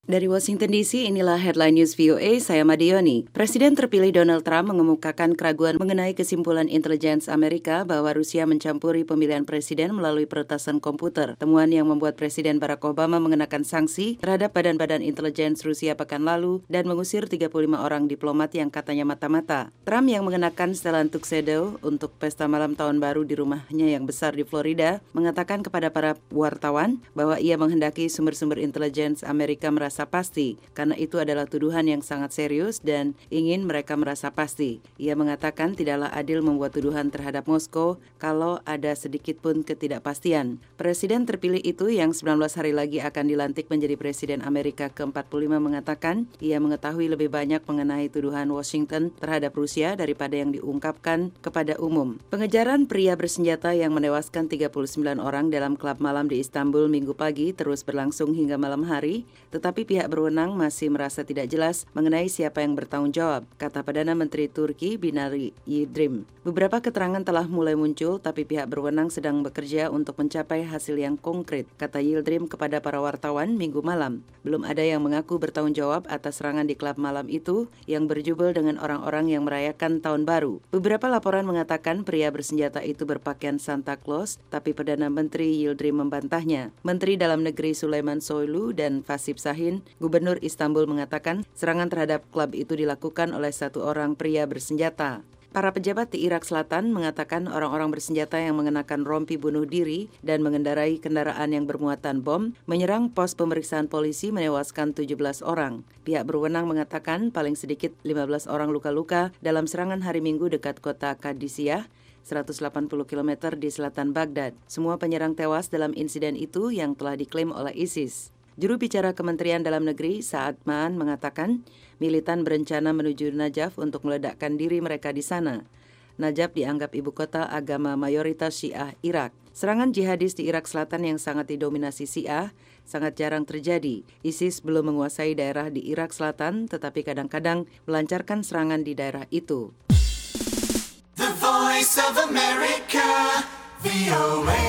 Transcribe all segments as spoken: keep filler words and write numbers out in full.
Dari Washington D C, inilah Headline News V O A, saya Madioni. Presiden terpilih Donald Trump mengemukakan keraguan mengenai kesimpulan intelijen Amerika bahwa Rusia mencampuri pemilihan presiden melalui peretasan komputer. Temuan yang membuat Presiden Barack Obama mengenakan sanksi terhadap badan-badan intelijen Rusia pekan lalu dan mengusir tiga puluh lima orang diplomat yang katanya mata-mata. Trump yang mengenakan setelan tuxedo untuk pesta malam tahun baru di rumahnya yang besar di Florida, mengatakan kepada para wartawan bahwa ia menghendaki sumber-sumber intelijen Amerika merasa pasti, karena itu adalah tuduhan yang sangat serius dan ingin mereka merasa pasti. Ia mengatakan tidaklah adil membuat tuduhan terhadap Moskow kalau ada sedikit pun ketidakpastian. Presiden terpilih itu yang sembilan belas hari lagi akan dilantik menjadi Presiden Amerika ke empat puluh lima mengatakan ia mengetahui lebih banyak mengenai tuduhan Washington terhadap Rusia daripada yang diungkapkan kepada umum. Pengejaran pria bersenjata yang menewaskan tiga puluh sembilan orang dalam klub malam di Istanbul minggu pagi terus berlangsung hingga malam hari, tetapi pihak berwenang masih merasa tidak jelas mengenai siapa yang bertanggung jawab, kata Perdana Menteri Turki Binali Yildirim. Beberapa keterangan telah mulai muncul, tapi pihak berwenang sedang bekerja untuk mencapai hasil yang konkret, kata Yildirim kepada para wartawan minggu malam. Belum ada yang mengaku bertanggung jawab atas serangan di klub malam itu yang berjubel dengan orang-orang yang merayakan Tahun Baru. Beberapa laporan mengatakan pria bersenjata itu berpakaian Santa Claus, tapi Perdana Menteri Yildirim membantahnya. Menteri Dalam Negeri Suleyman Soylu dan Fasip Sahin, Gubernur Istanbul, mengatakan serangan terhadap klub itu dilakukan oleh satu orang pria bersenjata. Para pejabat di Irak Selatan mengatakan orang-orang bersenjata yang mengenakan rompi bunuh diri dan mengendarai kendaraan yang bermuatan bom menyerang pos pemeriksaan polisi menewaskan tujuh belas orang. Pihak berwenang mengatakan paling sedikit lima belas orang luka-luka dalam serangan hari Minggu dekat kota Qadisiyah, seratus delapan puluh kilometer di selatan Baghdad. Semua penyerang tewas dalam insiden itu yang telah diklaim oleh ISIS. Juru bicara Kementerian Dalam Negeri Saad Maan mengatakan militan berencana menuju Najaf untuk meledakkan diri mereka di sana. Najaf dianggap ibu kota agama mayoritas Syiah Irak. Serangan jihadis di Irak Selatan yang sangat didominasi Syiah sangat jarang terjadi. ISIS belum menguasai daerah di Irak Selatan, tetapi kadang-kadang melancarkan serangan di daerah itu. The Voice of America, V O A.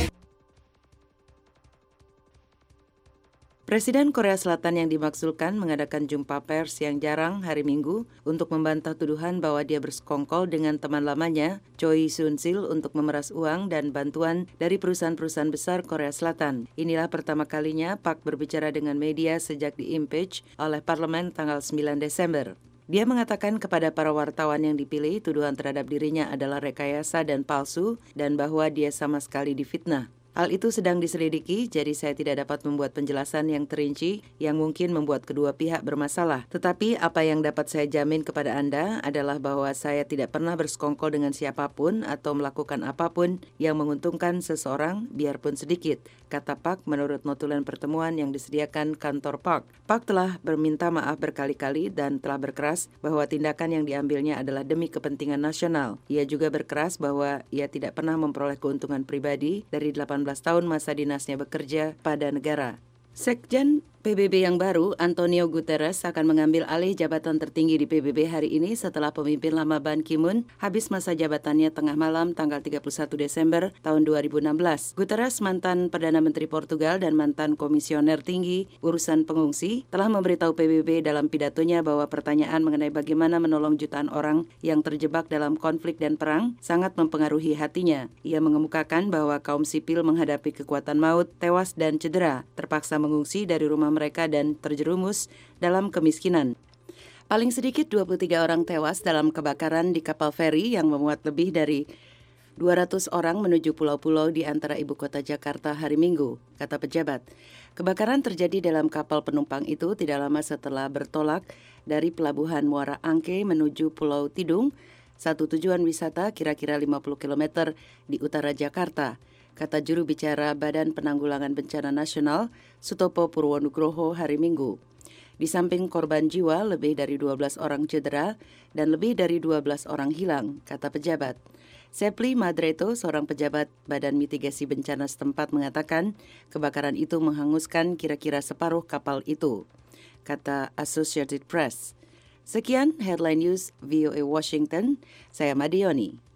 Presiden Korea Selatan yang dimaksudkan mengadakan jumpa pers yang jarang hari Minggu untuk membantah tuduhan bahwa dia bersekongkol dengan teman lamanya, Choi Soon-sil, untuk memeras uang dan bantuan dari perusahaan-perusahaan besar Korea Selatan. Inilah pertama kalinya Park berbicara dengan media sejak di-impeach oleh parlemen tanggal sembilan Desember. Dia mengatakan kepada para wartawan yang dipilih tuduhan terhadap dirinya adalah rekayasa dan palsu dan bahwa dia sama sekali difitnah. Hal itu sedang diselidiki, jadi saya tidak dapat membuat penjelasan yang terinci yang mungkin membuat kedua pihak bermasalah. Tetapi apa yang dapat saya jamin kepada Anda adalah bahwa saya tidak pernah bersekongkol dengan siapapun atau melakukan apapun yang menguntungkan seseorang biarpun sedikit, kata Park menurut notulen pertemuan yang disediakan kantor Park. Park telah berminta maaf berkali-kali dan telah berkeras bahwa tindakan yang diambilnya adalah demi kepentingan nasional. Ia juga berkeras bahwa ia tidak pernah memperoleh keuntungan pribadi dari delapan belas tahun masa dinasnya bekerja pada negara. Sekjen P B B yang baru, Antonio Guterres, akan mengambil alih jabatan tertinggi di P B B hari ini setelah pemimpin lama Ban Ki-moon habis masa jabatannya tengah malam tanggal tiga puluh satu Desember tahun dua ribu enam belas. Guterres, mantan Perdana Menteri Portugal dan mantan Komisioner Tinggi Urusan Pengungsi, telah memberitahu P B B dalam pidatonya bahwa pertanyaan mengenai bagaimana menolong jutaan orang yang terjebak dalam konflik dan perang sangat mempengaruhi hatinya. Ia mengemukakan bahwa kaum sipil menghadapi kekuatan maut, tewas dan cedera, terpaksa mengungsi dari rumah mereka dan terjerumus dalam kemiskinan. Paling sedikit dua puluh tiga orang tewas dalam kebakaran di kapal feri yang memuat lebih dari dua ratus orang menuju pulau-pulau di antara ibu kota Jakarta hari Minggu, kata pejabat. Kebakaran terjadi dalam kapal penumpang itu tidak lama setelah bertolak dari pelabuhan Muara Angke menuju Pulau Tidung, satu tujuan wisata kira-kira lima puluh kilometer di utara Jakarta, kata juru bicara Badan Penanggulangan Bencana Nasional Sutopo Purwonugroho hari Minggu. Di samping korban jiwa, lebih dari dua belas orang cedera dan lebih dari dua belas orang hilang, kata pejabat. Sepli Madreto, seorang pejabat Badan Mitigasi Bencana setempat, mengatakan kebakaran itu menghanguskan kira-kira separuh kapal itu, kata Associated Press. Sekian Headline News V O A Washington, saya Madioni.